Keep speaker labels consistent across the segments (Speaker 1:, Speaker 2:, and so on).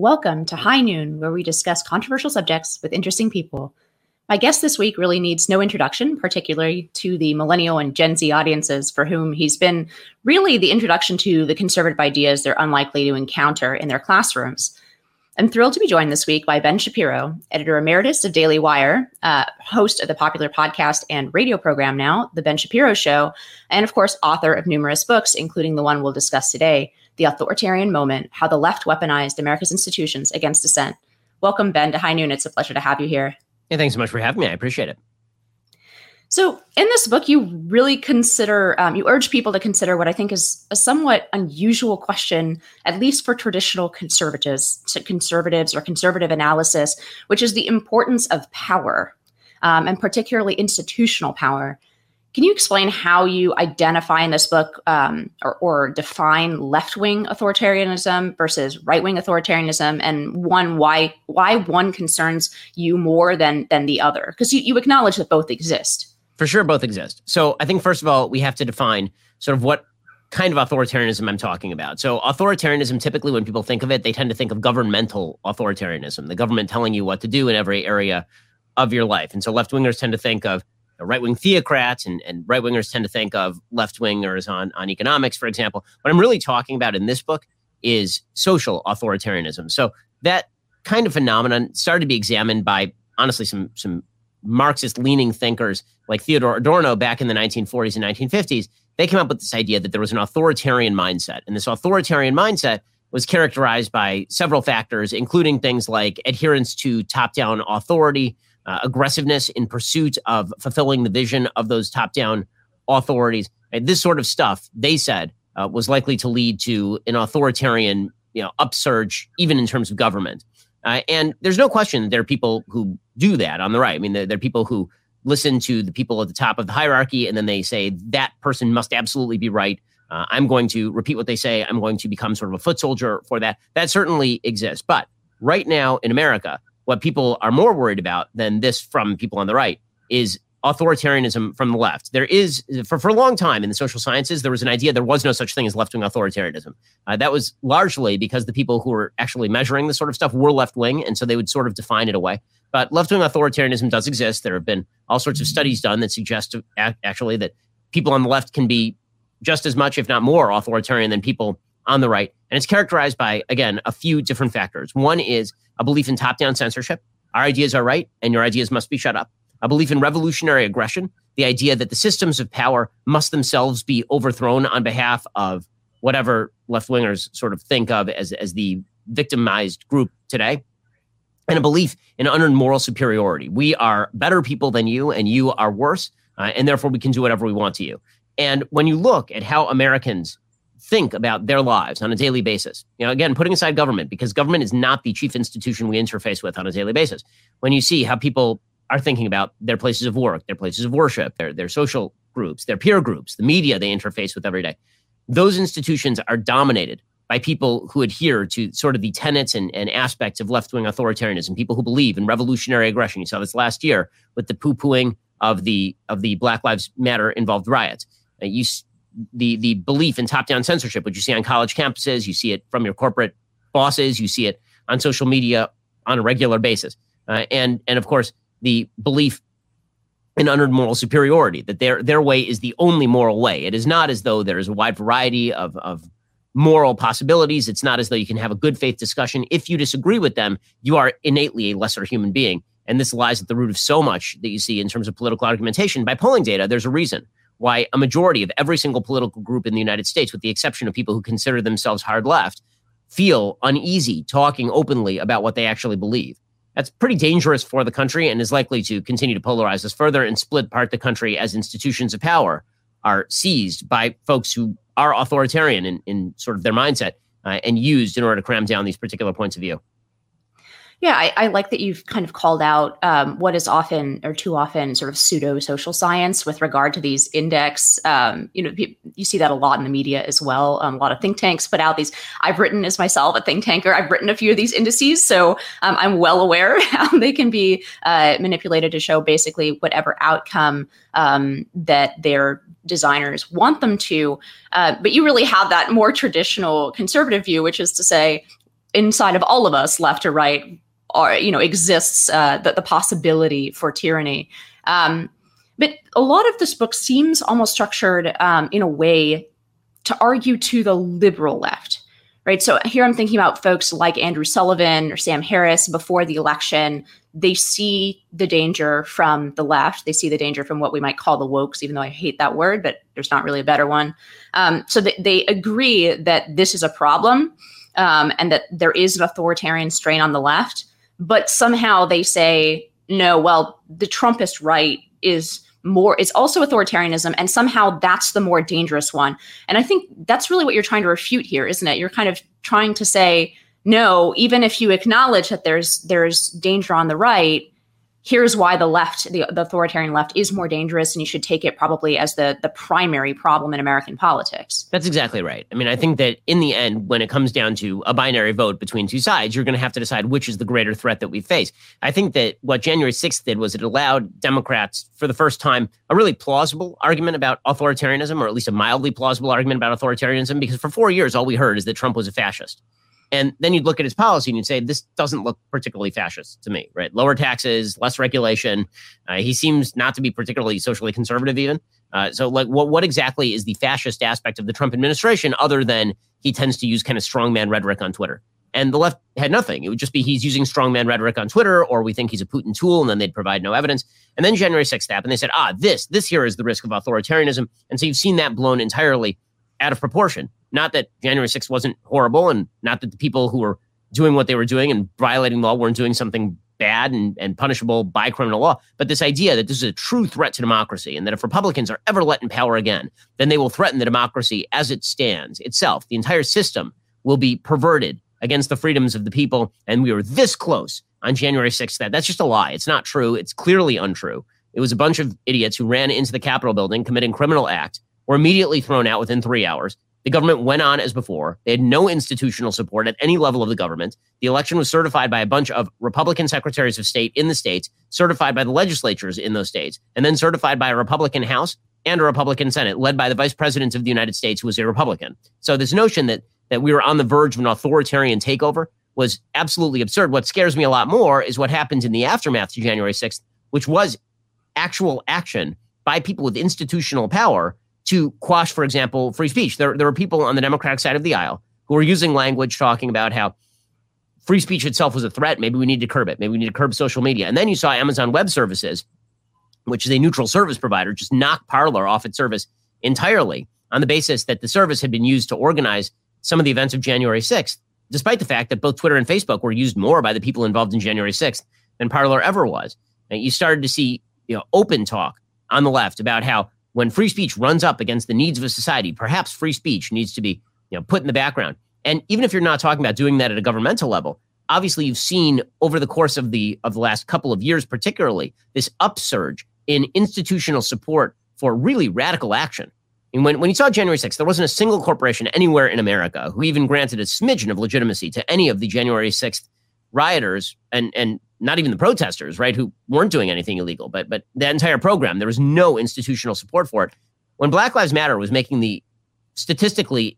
Speaker 1: Welcome to High Noon, where we discuss controversial subjects with interesting people. My guest this week really needs no introduction, particularly to the millennial and Gen Z audiences for whom he's been really the introduction to the conservative ideas they're unlikely to encounter in their classrooms. I'm thrilled to be joined this week by Ben Shapiro, editor emeritus of Daily Wire, host of the popular podcast and radio program now, The Ben Shapiro Show, and of course, author of numerous books, including the one we'll discuss today, The Authoritarian Moment, How the Left Weaponized America's Institutions Against Dissent. Welcome, Ben, to High Noon. It's a pleasure to have you here.
Speaker 2: Yeah, thanks so much for having me. I appreciate it.
Speaker 1: So in this book, you really consider, you urge people to consider what I think is a somewhat unusual question, at least for traditional conservatives or conservative analysis, which is the importance of power, and particularly institutional power. Can you explain how you identify in this book or define left-wing authoritarianism versus right-wing authoritarianism, and why one concerns you more than the other? Because you acknowledge that both exist.
Speaker 2: For sure, both exist. So I think, first of all, we have to define sort of what kind of authoritarianism I'm talking about. So authoritarianism, typically when people think of it, they tend to think of governmental authoritarianism, the government telling you what to do in every area of your life. And so left-wingers tend to think of right-wing theocrats, and right-wingers tend to think of left-wingers on economics, for example. What I'm really talking about in this book is social authoritarianism. So that kind of phenomenon started to be examined by, honestly, some Marxist-leaning thinkers like Theodor Adorno back in the 1940s and 1950s. They came up with this idea that there was an authoritarian mindset. And this authoritarian mindset was characterized by several factors, including things like adherence to top-down authority, aggressiveness in pursuit of fulfilling the vision of those top-down authorities. And this sort of stuff, they said, was likely to lead to an authoritarian, upsurge, even in terms of government. And there's no question that there are people who do that on the right. I mean, there are people who listen to the people at the top of the hierarchy, and then they say that person must absolutely be right. I'm going to repeat what they say. I'm going to become sort of a foot soldier for that. That certainly exists. But right now in America, what people are more worried about than this from people on the right is authoritarianism from the left. There is, for a long time in the social sciences, there was an idea there was no such thing as left-wing authoritarianism. That was largely because the people who were actually measuring this sort of stuff were left-wing, and so they would sort of define it away. But left-wing authoritarianism does exist. There have been all sorts of studies done that suggest actually that people on the left can be just as much, if not more, authoritarian than people on the right. And it's characterized by, again, a few different factors. One is a belief in top-down censorship. Our ideas are right, and your ideas must be shut up. A belief in revolutionary aggression, the idea that the systems of power must themselves be overthrown on behalf of whatever left-wingers sort of think of as the victimized group today. And a belief in unearned moral superiority. We are better people than you, and you are worse, and therefore we can do whatever we want to you. And when you look at how Americans think about their lives on a daily basis, again, putting aside government, because government is not the chief institution we interface with on a daily basis. When you see how people are thinking about their places of work, their places of worship, their social groups, their peer groups, the media they interface with every day, those institutions are dominated by people who adhere to sort of the tenets and aspects of left-wing authoritarianism, people who believe in revolutionary aggression. You saw this last year with the poo-pooing of the Black Lives Matter involved riots. The belief in top-down censorship, which you see on college campuses, you see it from your corporate bosses, you see it on social media on a regular basis. And of course, the belief in unearned moral superiority, that their way is the only moral way. It is not as though there is a wide variety of moral possibilities. It's not as though you can have a good faith discussion. If you disagree with them, you are innately a lesser human being. And this lies at the root of so much that you see in terms of political argumentation. By polling data, there's a reason why a majority of every single political group in the United States, with the exception of people who consider themselves hard left, feel uneasy talking openly about what they actually believe. That's pretty dangerous for the country and is likely to continue to polarize us further and split apart the country as institutions of power are seized by folks who are authoritarian in sort of their mindset and used in order to cram down these particular points of view.
Speaker 1: Yeah, I like that you've kind of called out what is often or too often sort of pseudo social science with regard to these index. You see that a lot in the media as well. A lot of think tanks put out these. I've written as myself a think tanker. I've written a few of these indices, so I'm well aware how they can be manipulated to show basically whatever outcome that their designers want them to. But you really have that more traditional conservative view, which is to say, inside of all of us, left or right, or exists the possibility for tyranny. But a lot of this book seems almost structured in a way to argue to the liberal left, right? So here I'm thinking about folks like Andrew Sullivan or Sam Harris before the election. They see the danger from the left. They see the danger from what we might call the wokes, even though I hate that word, but there's not really a better one. So they agree that this is a problem and that there is an authoritarian strain on the left. But somehow they say, no, well, the Trumpist right is also authoritarianism, and somehow that's the more dangerous one. And I think that's really what you're trying to refute here, isn't it? You're kind of trying to say, no, even if you acknowledge that there's danger on the right, here's why the left, the authoritarian left, is more dangerous, and you should take it probably as the primary problem in American politics.
Speaker 2: That's exactly right. I mean, I think that in the end, when it comes down to a binary vote between two sides, you're going to have to decide which is the greater threat that we face. I think that what January 6th did was it allowed Democrats, for the first time, a really plausible argument about authoritarianism, or at least a mildly plausible argument about authoritarianism, because for 4 years, all we heard is that Trump was a fascist. And then you'd look at his policy and you'd say, this doesn't look particularly fascist to me, right? Lower taxes, less regulation. He seems not to be particularly socially conservative even. So like, what exactly is the fascist aspect of the Trump administration other than he tends to use kind of strongman rhetoric on Twitter? And the left had nothing. It would just be he's using strongman rhetoric on Twitter, or we think he's a Putin tool, and then they'd provide no evidence. And then January 6th happened. And they said, this here is the risk of authoritarianism. And so you've seen that blown entirely out of proportion. Not that January 6th wasn't horrible, and not that the people who were doing what they were doing and violating law weren't doing something bad and punishable by criminal law, but this idea that this is a true threat to democracy, and that if Republicans are ever let in power again, then they will threaten the democracy as it stands itself. The entire system will be perverted against the freedoms of the people, and we were this close on January 6th. That's just a lie. It's not true. It's clearly untrue. It was a bunch of idiots who ran into the Capitol building committing criminal acts, were immediately thrown out within 3 hours. The government went on as before. They had no institutional support at any level of the government. The election was certified by a bunch of Republican secretaries of state in the states, certified by the legislatures in those states, and then certified by a Republican House and a Republican Senate, led by the Vice President of the United States, who was a Republican. So this notion that we were on the verge of an authoritarian takeover was absolutely absurd. What scares me a lot more is what happened in the aftermath to January 6th, which was actual action by people with institutional power to quash, for example, free speech. There were people on the Democratic side of the aisle who were using language talking about how free speech itself was a threat. Maybe we need to curb it. Maybe we need to curb social media. And then you saw Amazon Web Services, which is a neutral service provider, just knock Parler off its service entirely on the basis that the service had been used to organize some of the events of January 6th, despite the fact that both Twitter and Facebook were used more by the people involved in January 6th than Parler ever was. And you started to see open talk on the left about how when free speech runs up against the needs of a society, perhaps free speech needs to be put in the background. And even if you're not talking about doing that at a governmental level, obviously you've seen over the course of the last couple of years, particularly, this upsurge in institutional support for really radical action. And when you saw January 6th, there wasn't a single corporation anywhere in America who even granted a smidgen of legitimacy to any of the January 6th rioters and not even the protesters, right, who weren't doing anything illegal, but that entire program, there was no institutional support for it. When Black Lives Matter was making the statistically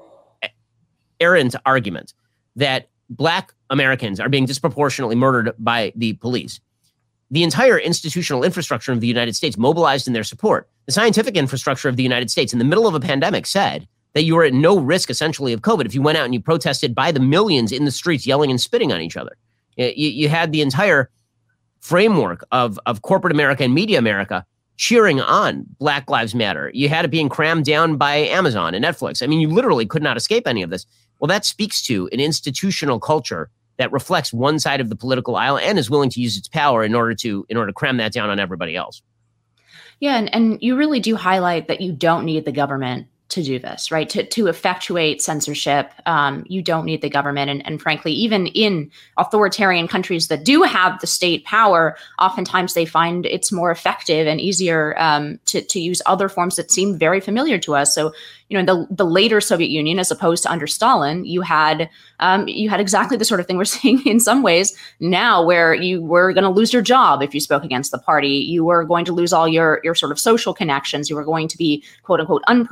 Speaker 2: errant argument that Black Americans are being disproportionately murdered by the police, the entire institutional infrastructure of the United States mobilized in their support. The scientific infrastructure of the United States in the middle of a pandemic said that you were at no risk, essentially, of COVID if you went out and you protested by the millions in the streets yelling and spitting on each other. You had the entire framework of corporate America and media America cheering on Black Lives Matter. You had it being crammed down by Amazon and Netflix. I mean, you literally could not escape any of this. Well, that speaks to an institutional culture that reflects one side of the political aisle and is willing to use its power in order to cram that down on everybody else.
Speaker 1: Yeah, and you really do highlight that you don't need the government to do this, right? To effectuate censorship, you don't need the government. And frankly, even in authoritarian countries that do have the state power, oftentimes they find it's more effective and easier to use other forms that seem very familiar to us. So, in the later Soviet Union, as opposed to under Stalin, you had exactly the sort of thing we're seeing in some ways now, where you were going to lose your job if you spoke against the party. You were going to lose all your sort of social connections. You were going to be, quote unquote, unpersoned. They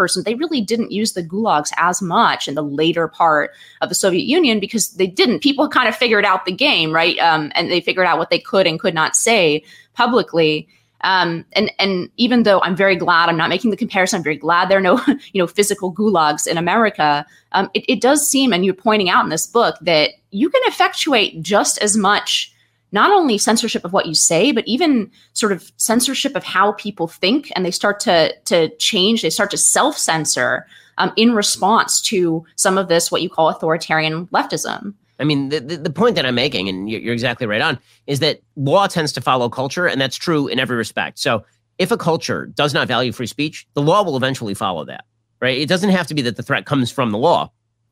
Speaker 1: really didn't use the gulags as much in the later part of the Soviet Union because they didn't. People kind of figured out the game, right? And they figured out what they could and could not say publicly. And even though I'm very glad, I'm not making the comparison, I'm very glad there are no, physical gulags in America. It does seem, and you're pointing out in this book, that you can effectuate just as much, not only censorship of what you say, but even sort of censorship of how people think, and they start to change, they start to self-censor in response to some of this, what you call authoritarian leftism.
Speaker 2: I mean, the point that I'm making, and you're exactly right on, is that law tends to follow culture, and that's true in every respect. So if a culture does not value free speech, the law will eventually follow that, right? It doesn't have to be that the threat comes from the law.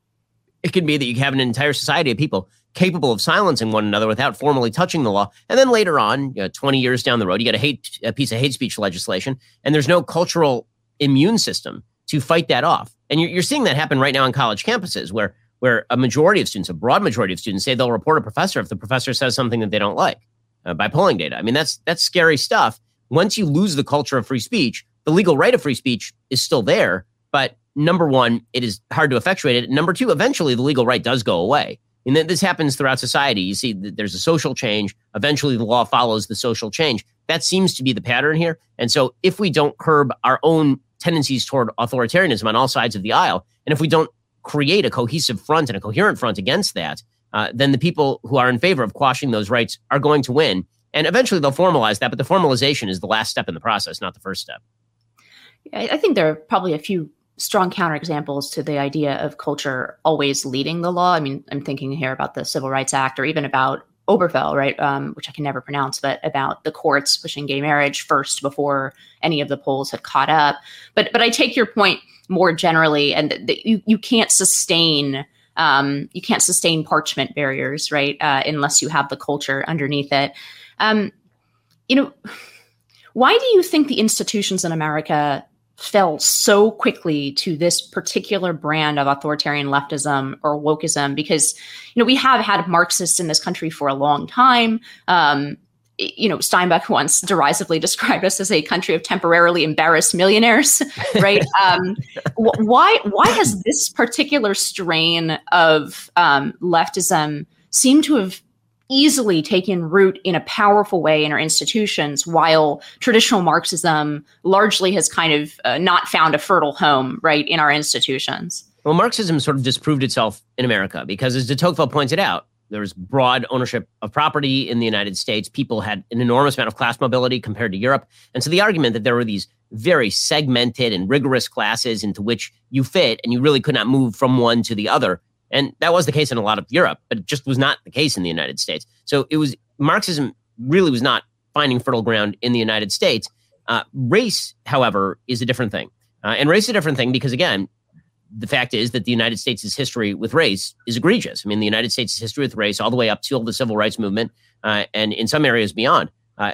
Speaker 2: It can be that you have an entire society of people capable of silencing one another without formally touching the law. And then later on, 20 years down the road, you get a piece of hate speech legislation, and there's no cultural immune system to fight that off. And you're seeing that happen right now on college campuses where a majority of students, a broad majority of students, say they'll report a professor if the professor says something that they don't like by polling data. I mean, that's scary stuff. Once you lose the culture of free speech, the legal right of free speech is still there. But number one, it is hard to effectuate it. Number two, eventually the legal right does go away. And this happens throughout society. You see that there's a social change. Eventually the law follows the social change. That seems to be the pattern here. And so if we don't curb our own tendencies toward authoritarianism on all sides of the aisle, and if we don't create a cohesive front and a coherent front against that, then the people who are in favor of quashing those rights are going to win. And eventually they'll formalize that, but the formalization is the last step in the process, not the first step.
Speaker 1: I think there are probably a few strong counterexamples to the idea of culture always leading the law. I mean, I'm thinking here about the Civil Rights Act, or even about Obergefell, right, which I can never pronounce, but about the courts pushing gay marriage first before any of the polls had caught up. But I take your point more generally, and that you can't sustain parchment barriers, right, unless you have the culture underneath it. Why do you think the institutions in America fell so quickly to this particular brand of authoritarian leftism or wokeism? Because, we have had Marxists in this country for a long time. Steinbeck once derisively described us as a country of temporarily embarrassed millionaires, right? Why has this particular strain of leftism seemed to have easily taken root in a powerful way in our institutions, while traditional Marxism largely has kind of not found a fertile home, right, in our institutions?
Speaker 2: Well, Marxism sort of disproved itself in America because, as de Tocqueville pointed out, there was broad ownership of property in the United States. People had an enormous amount of class mobility compared to Europe. And so the argument that there were these very segmented and rigorous classes into which you fit and you really could not move from one to the other. And that was the case in a lot of Europe, but it just was not the case in the United States. So Marxism really was not finding fertile ground in the United States. Race, however, is a different thing. And race is a different thing because, again, the fact is that the United States' history with race is egregious. I mean, the United States' history with race all the way up till the Civil Rights Movement and in some areas beyond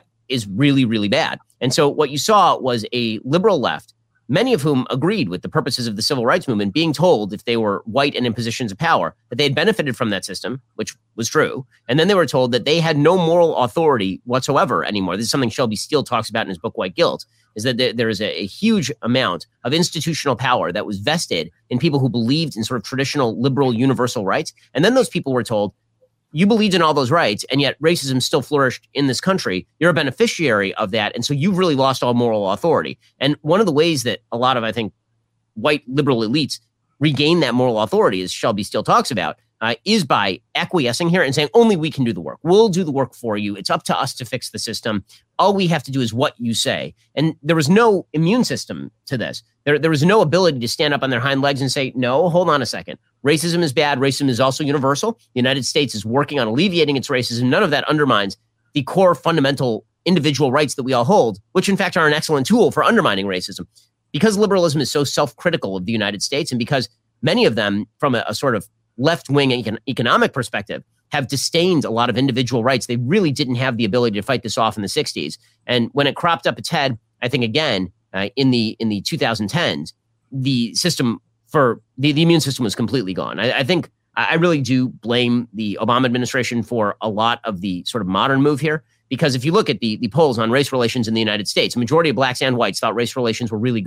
Speaker 2: is really, really bad. And so what you saw was a liberal left, many of whom agreed with the purposes of the Civil Rights Movement, being told, if they were white and in positions of power, that they had benefited from that system, which was true. And then they were told that they had no moral authority whatsoever anymore. This is something Shelby Steele talks about in his book, White Guilt, is that there is a huge amount of institutional power that was vested in people who believed in sort of traditional liberal universal rights. And then those people were told, you believed in all those rights, and yet racism still flourished in this country. You're a beneficiary of that, and so you've really lost all moral authority. And one of the ways that a lot of, I think, white liberal elites regain that moral authority, as Shelby Steele talks about, is by acquiescing here and saying, only we can do the work. We'll do the work for you. It's up to us to fix the system. All we have to do is what you say. And there was no immune system to this. There was no ability to stand up on their hind legs and say, no, hold on a second. Racism is bad. Racism is also universal. The United States is working on alleviating its racism. None of that undermines the core fundamental individual rights that we all hold, which in fact are an excellent tool for undermining racism. Because liberalism is so self-critical of the United States, and because many of them, from a sort of left-wing economic perspective, have disdained a lot of individual rights, they really didn't have the ability to fight this off in the 60s. And when it cropped up its head, I think, again, in the 2010s, the system for the immune system was completely gone. I think I really do blame the Obama administration for a lot of the sort of modern move here, because if you look at the polls on race relations in the United States, a majority of blacks and whites thought race relations were really good.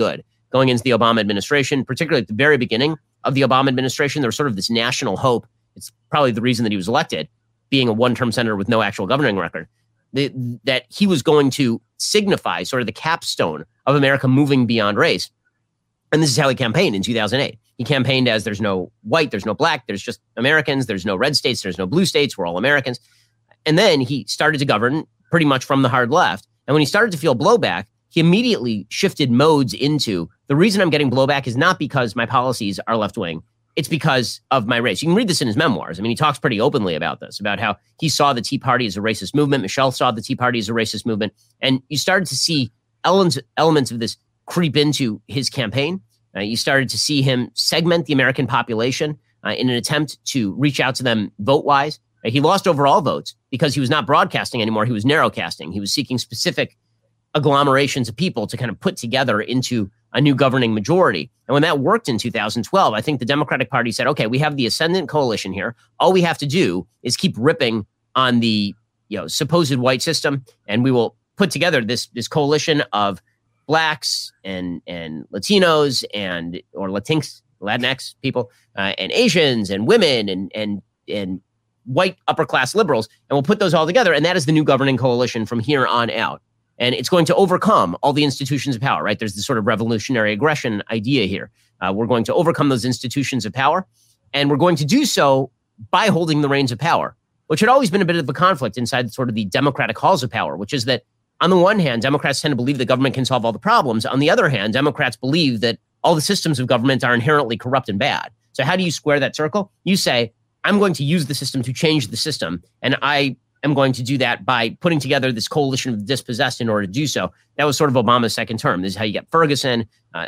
Speaker 2: going into the Obama administration, particularly at the very beginning of the Obama administration. There was sort of this national hope. It's probably the reason that he was elected, being a one-term senator with no actual governing record, that he was going to signify sort of the capstone of America moving beyond race. And this is how he campaigned in 2008. He campaigned as there's no white, there's no black, there's just Americans, there's no red states, there's no blue states, we're all Americans. And then he started to govern pretty much from the hard left. And when he started to feel blowback, he immediately shifted modes into the reason I'm getting blowback is not because my policies are left-wing. It's because of my race. You can read this in his memoirs. I mean, he talks pretty openly about this, about how he saw the Tea Party as a racist movement. Michelle saw the Tea Party as a racist movement. And you started to see elements of this creep into his campaign. You started to see him segment the American population in an attempt to reach out to them vote-wise. He lost overall votes because he was not broadcasting anymore. He was narrowcasting. He was seeking specific agglomerations of people to kind of put together into a new governing majority. And when that worked in 2012, I think the Democratic Party said, okay, we have the ascendant coalition here. All we have to do is keep ripping on the supposed white system, and we will put together this coalition of blacks and Latinos or Latinx people and Asians and women and white upper class liberals, and we'll put those all together. And that is the new governing coalition from here on out. And it's going to overcome all the institutions of power, right? There's this sort of revolutionary aggression idea here. We're going to overcome those institutions of power, and we're going to do so by holding the reins of power, which had always been a bit of a conflict inside sort of the democratic halls of power, which is that on the one hand, Democrats tend to believe the government can solve all the problems. On the other hand, Democrats believe that all the systems of government are inherently corrupt and bad. So how do you square that circle? You say, I'm going to use the system to change the system, and I am going to do that by putting together this coalition of the dispossessed in order to do so. That was sort of Obama's second term. This is how you get Ferguson.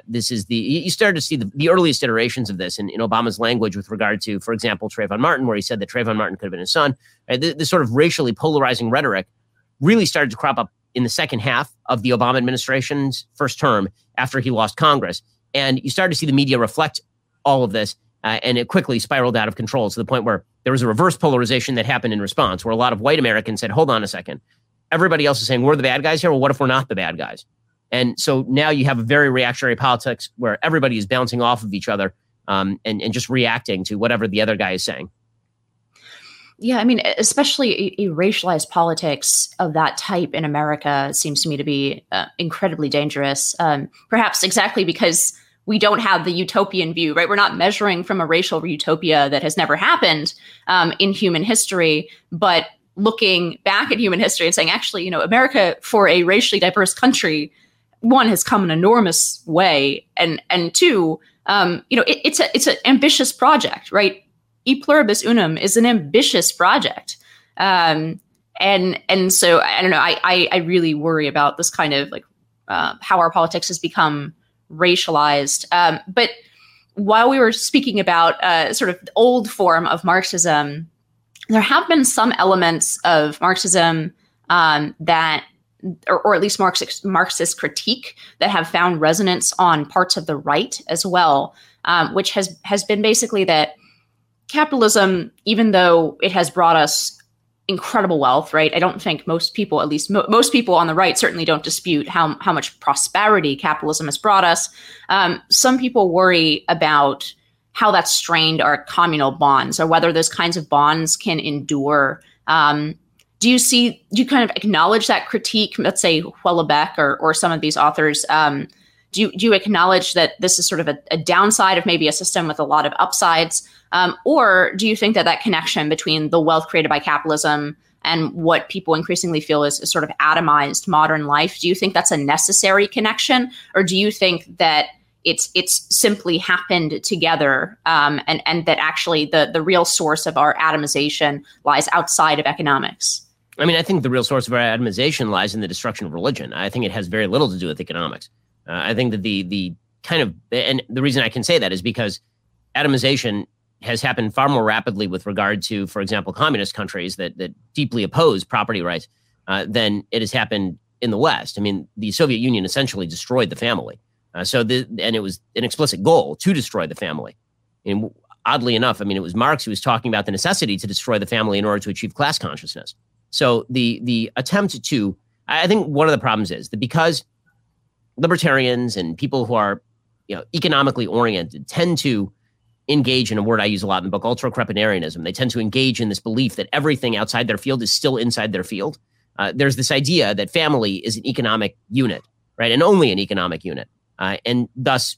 Speaker 2: You started to see the earliest iterations of this in Obama's language with regard to, for example, Trayvon Martin, where he said that Trayvon Martin could have been his son. This sort of racially polarizing rhetoric really started to crop up in the second half of the Obama administration's first term after he lost Congress. And you started to see the media reflect all of this. And it quickly spiraled out of control to the point where there was a reverse polarization that happened in response, where a lot of white Americans said, hold on a second. Everybody else is saying we're the bad guys here. Well, what if we're not the bad guys? And so now you have a very reactionary politics where everybody is bouncing off of each other and just reacting to whatever the other guy is saying.
Speaker 1: Yeah, I mean, especially a racialized politics of that type in America seems to me to be incredibly dangerous, perhaps exactly because we don't have the utopian view, right? We're not measuring from a racial utopia that has never happened in human history, but looking back at human history and saying, actually, America, for a racially diverse country, one, has come an enormous way, and two, it's an ambitious project, right? E pluribus unum is an ambitious project, and so I don't know. I really worry about this kind of how our politics has become racialized. But while we were speaking about sort of the old form of Marxism, there have been some elements of Marxism that, or at least Marxist critique, that have found resonance on parts of the right as well, which has been basically that capitalism, even though it has brought us incredible wealth, right? I don't think most people, at least most people on the right, certainly don't dispute how much prosperity capitalism has brought us. Some people worry about how that's strained our communal bonds, or whether those kinds of bonds can endure. Do you kind of acknowledge that critique? Let's say Houellebecq or some of these authors. Do you acknowledge that this is sort of a downside of maybe a system with a lot of upsides? Or do you think that connection between the wealth created by capitalism and what people increasingly feel is sort of atomized modern life, do you think that's a necessary connection? Or do you think that it's simply happened together and that actually the real source of our atomization lies outside of economics?
Speaker 2: I mean, I think the real source of our atomization lies in the destruction of religion. I think it has very little to do with economics. I think that the kind of, and the reason I can say that is because atomization has happened far more rapidly with regard to, for example, communist countries that deeply oppose property rights than it has happened in the West. I mean, the Soviet Union essentially destroyed the family. And it was an explicit goal to destroy the family. And oddly enough, I mean, it was Marx who was talking about the necessity to destroy the family in order to achieve class consciousness. So the attempt to, I think one of the problems is that because libertarians and people who are economically oriented tend to engage in a word I use a lot in the book, ultra-crepidarianism. They tend to engage in this belief that everything outside their field is still inside their field. There's this idea that family is an economic unit, right? And only an economic unit. And thus,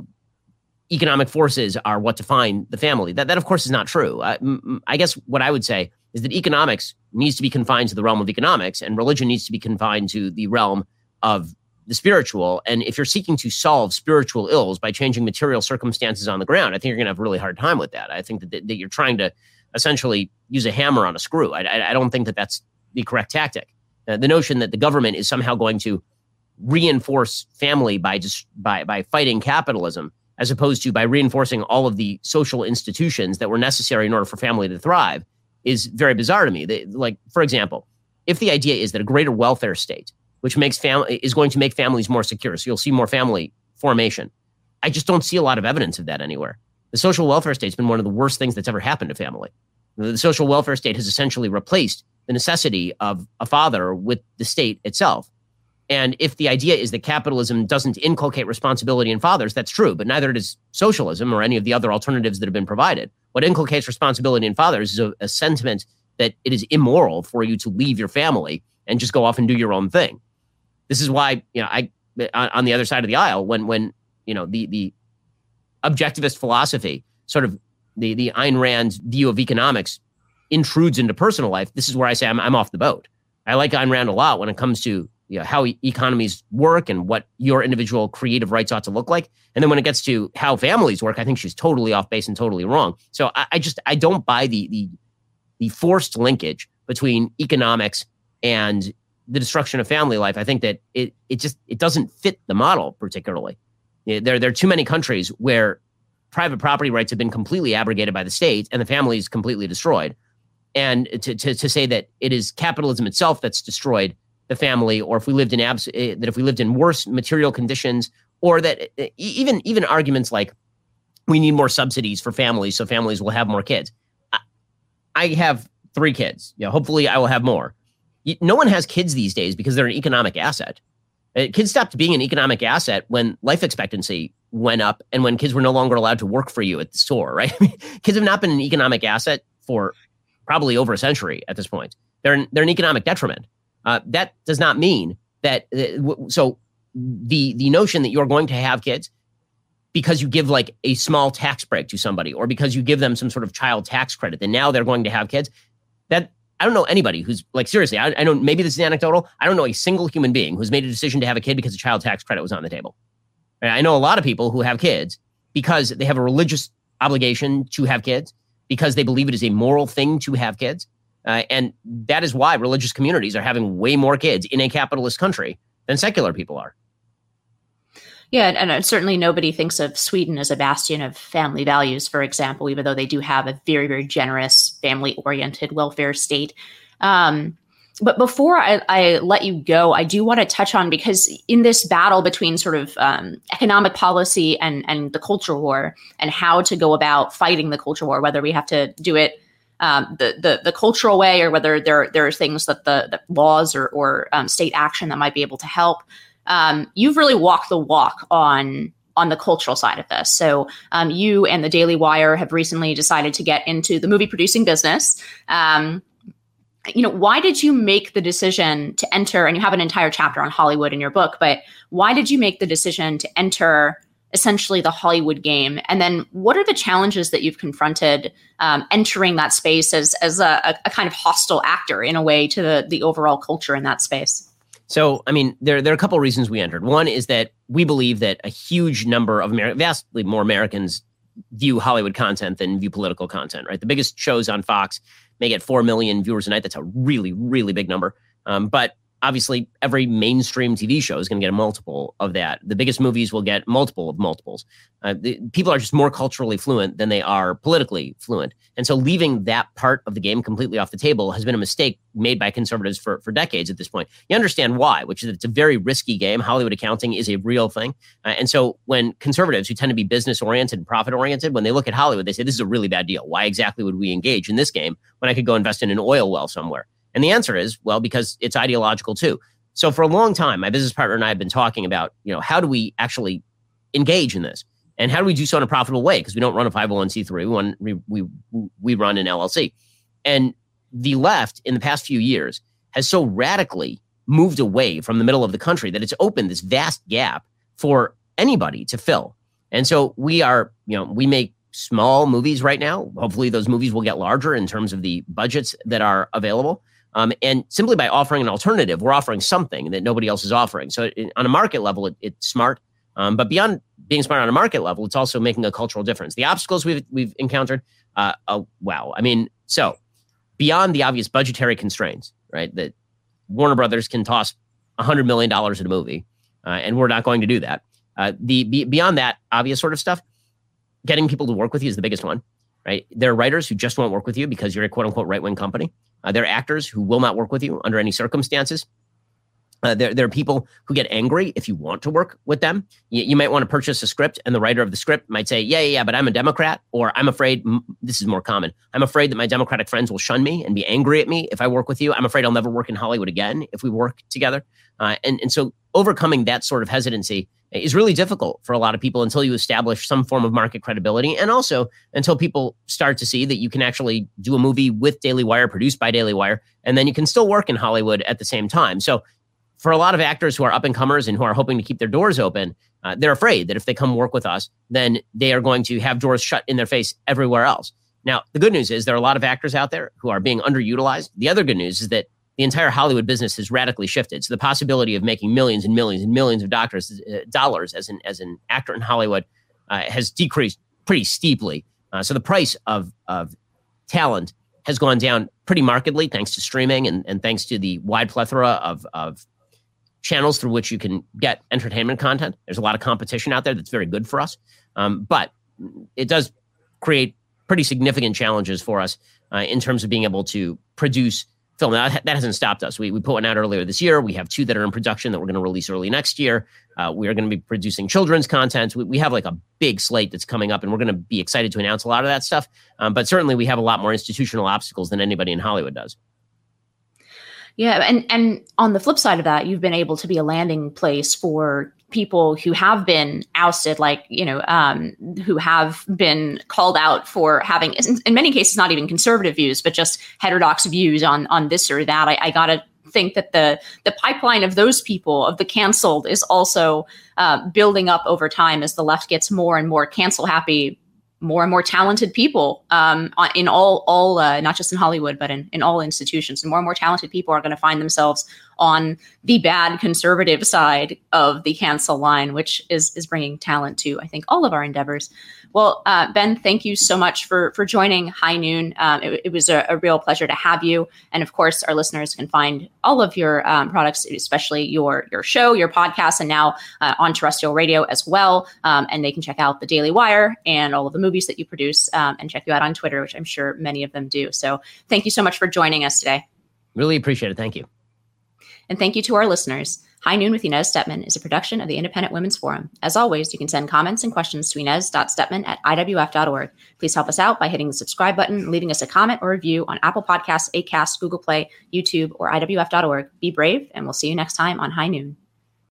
Speaker 2: economic forces are what define the family. That of course, is not true. I guess what I would say is that economics needs to be confined to the realm of economics, and religion needs to be confined to the realm of the spiritual. And if you're seeking to solve spiritual ills by changing material circumstances on the ground, I think you're going to have a really hard time with that. I think that you're trying to essentially use a hammer on a screw. I don't think that that's the correct tactic. The notion that the government is somehow going to reinforce family by fighting capitalism, as opposed to by reinforcing all of the social institutions that were necessary in order for family to thrive, is very bizarre to me. Like, for example, if the idea is that a greater welfare state, which is going to make families more secure, so you'll see more family formation, I just don't see a lot of evidence of that anywhere. The social welfare state's been one of the worst things that's ever happened to family. The social welfare state has essentially replaced the necessity of a father with the state itself. And if the idea is that capitalism doesn't inculcate responsibility in fathers, that's true, but neither does socialism or any of the other alternatives that have been provided. What inculcates responsibility in fathers is a sentiment that it is immoral for you to leave your family and just go off and do your own thing. This is why, on the other side of the aisle, when the objectivist philosophy, sort of the Ayn Rand view of economics, intrudes into personal life, this is where I say I'm off the boat. I like Ayn Rand a lot when it comes to how economies work and what your individual creative rights ought to look like. And then when it gets to how families work, I think she's totally off base and totally wrong. So I don't buy the forced linkage between economics and the destruction of family life. I think that it doesn't fit the model particularly. There are too many countries where private property rights have been completely abrogated by the state and the family is completely destroyed. And to say that it is capitalism itself that's destroyed the family, or if we lived in worse material conditions, or that even arguments like we need more subsidies for families so families will have more kids. I have 3 kids. Hopefully I will have more. No one has kids these days because they're an economic asset. Kids stopped being an economic asset when life expectancy went up and when kids were no longer allowed to work for you at the store, right? Kids have not been an economic asset for probably over a century at this point. They're an economic detriment. That does not mean that. So the notion that you're going to have kids because you give like a small tax break to somebody, or because you give them some sort of child tax credit, then now they're going to have kids. That I don't know anybody who's like, seriously, I know maybe this is anecdotal. I don't know a single human being who's made a decision to have a kid because a child tax credit was on the table. I know a lot of people who have kids because they have a religious obligation to have kids, because they believe it is a moral thing to have kids. And that is why religious communities are having way more kids in a capitalist country than secular people are.
Speaker 1: Yeah, and certainly nobody thinks of Sweden as a bastion of family values, for example, even though they do have a very, very generous, family-oriented welfare state. But before I let you go, I do want to touch on, because in this battle between sort of economic policy and the culture war, and how to go about fighting the culture war, whether we have to do it the cultural way, or whether there are things that the laws or state action that might be able to help. You've really walked the walk on the cultural side of this. So you and the Daily Wire have recently decided to get into the movie producing business. Why did you make the decision to enter, and you have an entire chapter on Hollywood in your book, but why did you make the decision to enter essentially the Hollywood game? And then what are the challenges that you've confronted entering that space as a kind of hostile actor in a way to the overall culture in that space?
Speaker 2: So, I mean, there are a couple of reasons we entered. One is that we believe that a huge number of vastly more Americans view Hollywood content than view political content, right? The biggest shows on Fox may get 4 million viewers a night. That's a really, really big number. But obviously, every mainstream TV show is going to get a multiple of that. The biggest movies will get multiple of multiples. People are just more culturally fluent than they are politically fluent. And so leaving that part of the game completely off the table has been a mistake made by conservatives for decades at this point. You understand why, which is that it's a very risky game. Hollywood accounting is a real thing. And so when conservatives, who tend to be business-oriented and profit-oriented, when they look at Hollywood, they say, this is a really bad deal. Why exactly would we engage in this game when I could go invest in an oil well somewhere? And the answer is, well, because it's ideological too. So for a long time, my business partner and I have been talking about, how do we actually engage in this. And how do we do so in a profitable way? Because we don't run a 501c3. We run an LLC. And the left in the past few years has so radically moved away from the middle of the country that it's opened this vast gap for anybody to fill. And so we make small movies right now. Hopefully those movies will get larger in terms of the budgets that are available. And simply by offering an alternative, we're offering something that nobody else is offering. So on a market level, it's smart. But beyond being smart on a market level, it's also making a cultural difference. The obstacles we've encountered, wow. I mean, so beyond the obvious budgetary constraints, right, that Warner Brothers can toss $100 million at a movie, and we're not going to do that. Beyond that obvious sort of stuff, getting people to work with you is the biggest one, right? There are writers who just won't work with you because you're a quote unquote right-wing company. There are actors who will not work with you under any circumstances. There are people who get angry if you want to work with them. You might want to purchase a script, and the writer of the script might say, yeah, but I'm a Democrat, or I'm afraid, this is more common, I'm afraid that my Democratic friends will shun me and be angry at me if I work with you. I'm afraid I'll never work in Hollywood again if we work together. And so overcoming that sort of hesitancy is really difficult for a lot of people until you establish some form of market credibility, and also until people start to see that you can actually do a movie with Daily Wire, produced by Daily Wire, and then you can still work in Hollywood at the same time. So for a lot of actors who are up-and-comers and who are hoping to keep their doors open, they're afraid that if they come work with us, then they are going to have doors shut in their face everywhere else. Now, the good news is there are a lot of actors out there who are being underutilized. The other good news is that the entire Hollywood business has radically shifted. So the possibility of making millions and millions and millions of dollars as an actor in Hollywood has decreased pretty steeply. So the price of talent has gone down pretty markedly thanks to streaming and thanks to the wide plethora of channels through which you can get entertainment content. There's a lot of competition out there that's very good for us. But it does create pretty significant challenges for us in terms of being able to produce film. Now, that hasn't stopped us. We put one out earlier this year. We have 2 that are in production that we're going to release early next year. We are going to be producing children's content. We have like a big slate that's coming up, and we're going to be excited to announce a lot of that stuff. But certainly we have a lot more institutional obstacles than anybody in Hollywood does.
Speaker 1: Yeah. And on the flip side of that, you've been able to be a landing place for people who have been ousted, like, who have been called out for having, in many cases, not even conservative views, but just heterodox views on this or that. I got to think that the pipeline of those people, of the canceled, is also building up over time as the left gets more and more cancel happy, more and more talented people in all not just in Hollywood, but in all institutions. And more talented people are going to find themselves on the bad conservative side of the cancel line, which is bringing talent to, I think, all of our endeavors. Well, Ben, thank you so much for joining High Noon. It was a real pleasure to have you. And of course, our listeners can find all of your products, especially your show, your podcast, and now on terrestrial radio as well. And they can check out the Daily Wire and all of the movies that you produce, and check you out on Twitter, which I'm sure many of them do. So thank you so much for joining us today.
Speaker 2: Really appreciate it. Thank you.
Speaker 1: And thank you to our listeners. High Noon with Inez Stepman is a production of the Independent Women's Forum. As always, you can send comments and questions to inez.stepman@iwf.org. Please help us out by hitting the subscribe button, leaving us a comment or review on Apple Podcasts, Acast, Google Play, YouTube, or iwf.org. Be brave, and we'll see you next time on High Noon.